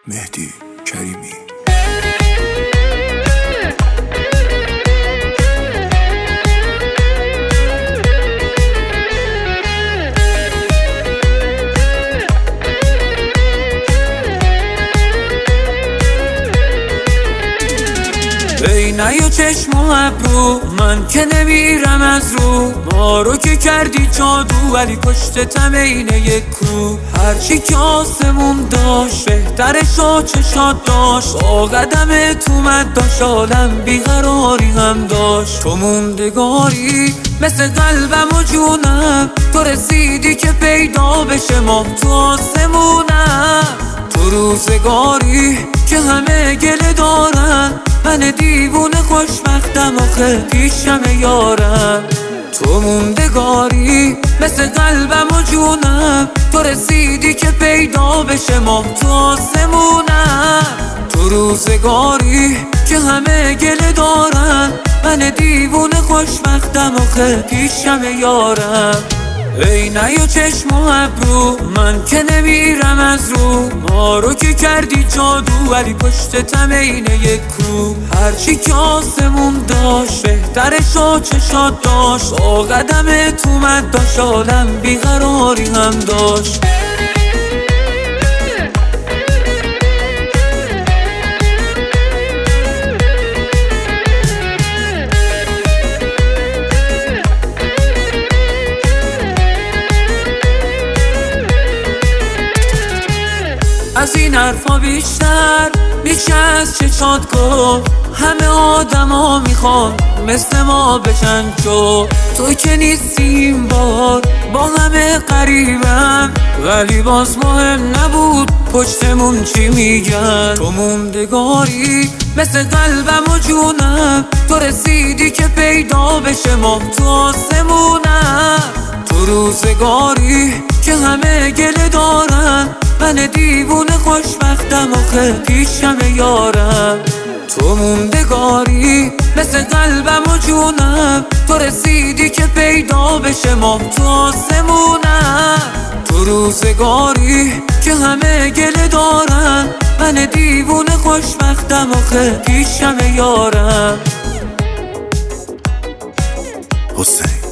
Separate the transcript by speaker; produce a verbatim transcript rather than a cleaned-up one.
Speaker 1: مهدی کریمی.
Speaker 2: نه یا چشم و ابرو من که نمیرم از رو، ما رو که کردی جادو ولی پشتتم اینه یک کو. هرچی که آسمون داشت بهترش و چشات داشت، با قدم تو مد داشت عالم بیقراری هم داشت. تو موندگاری مثل قلبم و جونم، تو رسیدی که پیدا بشه ماه تو آسمونم. تو روزگاری که همه گله دارن، من دیوونه خوشبختم آخه پیشم یارم. تو موندگاری مثل قلبم و جونم، تو رسیدی که پیدا بشه ماه تو آسمونم. تو روزگاری که همه گله دارن، من دیوونه خوشبختم آخه پیشم یارم. ای نه یا چشم و ابرو من که نمیرم از رو، ما رو که کردی جادو ولی پشتتم اینه یک کو. هرچی که آسمون داشت بهترش و چشات داشت، با قدم تو مد داشت عالم بیقراری هم داشت. از این حرفا بیشتر میشه از چشات گفت، همه آدم ها میخوان مثل ما بشن جو. تو که نیستیم بار با همه قریبم، ولی باز مهم نبود پشتمون چی میگن. تو موندگاری مثل قلبم و جونم، تو رسیدی که پیدا بشه ماه تو آسمونم. تو روزگاری که همه گله دارن، من دیوونه خوشبختم آخه پیشم یارم. تو موندگاری مثل قلبم و جونم، تو رسیدی که پیدا بشه ماه تو آسمونم. تو روزگاری که همه گله دارن، من دیوونه خوشبختم آخه پیشم یارم.
Speaker 1: حسین